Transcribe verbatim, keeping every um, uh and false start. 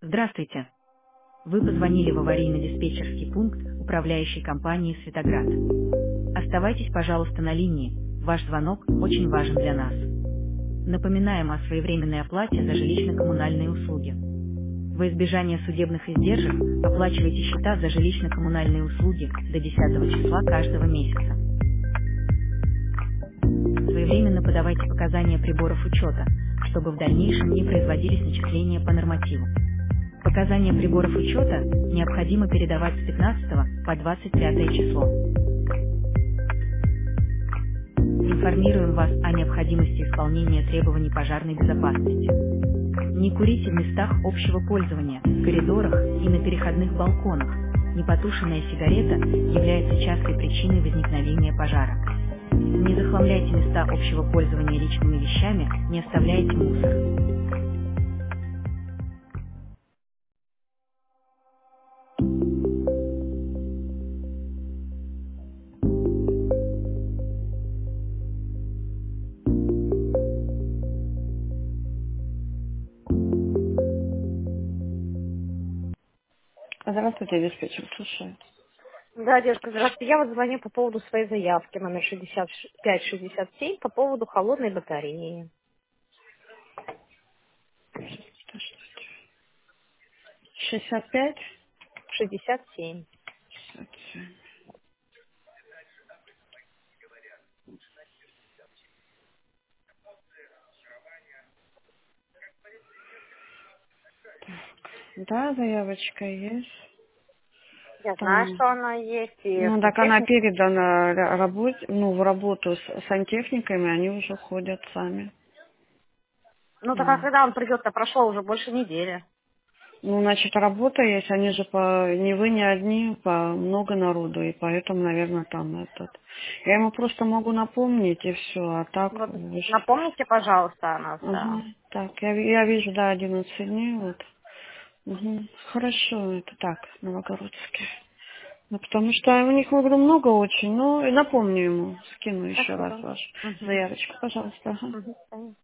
Здравствуйте. Вы позвонили в аварийно-диспетчерский пункт управляющей компании «Светоград». Оставайтесь, пожалуйста, на линии. Ваш звонок очень важен для нас. Напоминаем о своевременной оплате за жилищно-коммунальные услуги. Во избежание судебных издержек оплачивайте счета за жилищно-коммунальные услуги до десятого числа каждого месяца. Своевременно подавайте показания приборов учета, чтобы в дальнейшем не производились начисления по нормативу. Показания приборов учета необходимо передавать с пятнадцатого по двадцать пятое число. Информируем вас о необходимости исполнения требований пожарной безопасности. Не курите в местах общего пользования, в коридорах и на переходных балконах. Непотушенная сигарета является частой причиной возникновения пожара. Не захламляйте места общего пользования личными вещами, не оставляйте мусор. Здравствуйте, диспетчер, слушаю. Да, девушка, здравствуйте. Я вот звоню по поводу своей заявки номер шестьдесят пять шестьдесят семь по поводу холодной батареи. шестьдесят пять шестьдесят семь. шестьдесят семь. Да, заявочка есть. Я знаю, Там, что она есть, и ну, так она сантехника. передана ра- работе, ну, в работу с сантехниками, они уже ходят сами. Ну, так а Вот. когда он придет-то, прошло уже больше недели. Ну, значит, работа есть, они же по, не вы, не одни, по много народу, и поэтому, наверное, там этот. Я ему просто могу напомнить, и все, а так, Вот вы ж- напомните, пожалуйста, о нас, ага, да. так, я, ви- я вижу, да, одиннадцать дней, вот. Мгм. Хорошо, это так, Новогородский. Ну, потому что у них, я говорю, много очень, ну, и напомню ему, скину еще раз Спасибо. вашу Угу. заявочку, пожалуйста, ага. Угу.